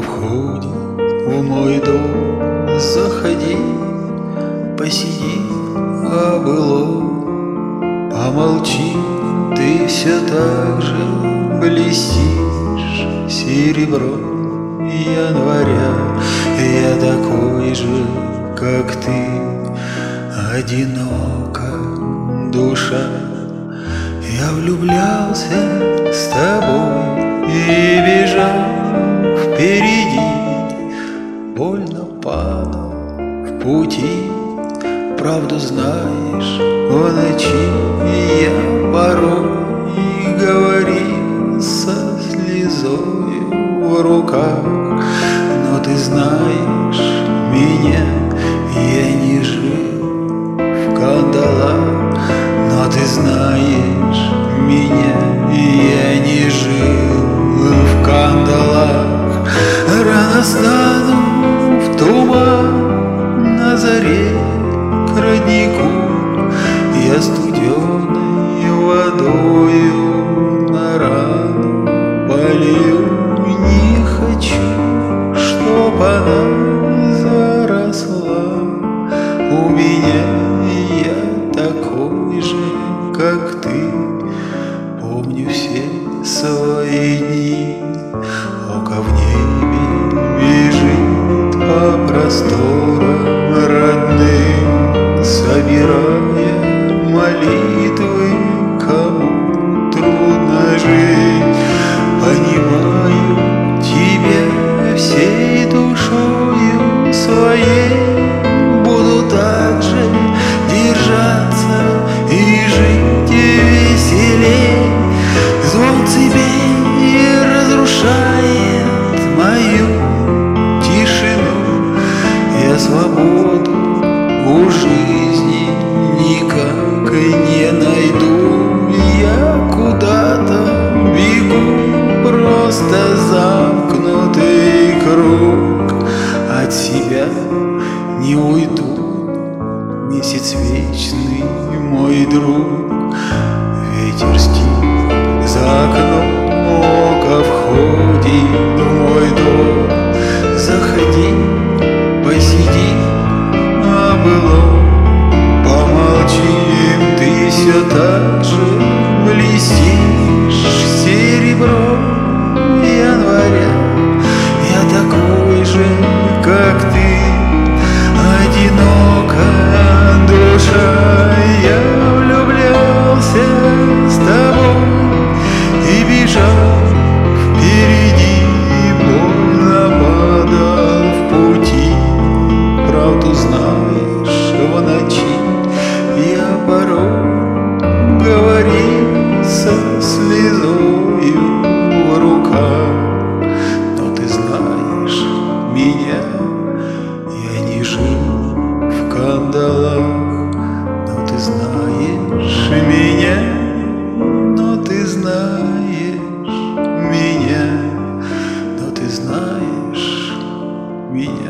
входе в мой дом заходи, посиди о былом, помолчи, ты все так же блестишь серебром января. Я такой же, как ты, одинока душа. Я влюблялся с тобой и бежал впереди, больно падал в пути. Правду знаешь, в ночи я порой говорил со слезою в руках. Но ты знаешь меня, я не жил в кандалах. Но ты знаешь меня, я не жил в кандалах. Рано стану в туман на заре к роднику, я студеной водою на рану полью. Не хочу, чтоб она заросла у меня. Я такой же, как ты, помню все свои дни. Око в небе бежит по просторам родным, собирая молитвы, кому трудно жить. Понимаю тебя всей душою своей, буду так же держаться и жить веселей. Звон цепей разрушает мою тишину. Я свободу у жизни никак не найду. Я куда-то бегу, просто замкнутый круг. От себя не уйду, месяц вечный мой друг. Ветер стих за окном, око входит в мой дом. Заходи, посиди о былом, помолчим, ты все так же блестишь серебром января. Я такой же, как ты, одинокая душа. Я влюблялся с тобой и бежал впереди, больно падал в пути. Правду знаешь, в ночи я порой говорил со слезою в руках. Но ты знаешь меня, я не жил в кандалах. Но ты знаешь меня, но ты знаешь меня, но ты знаешь меня.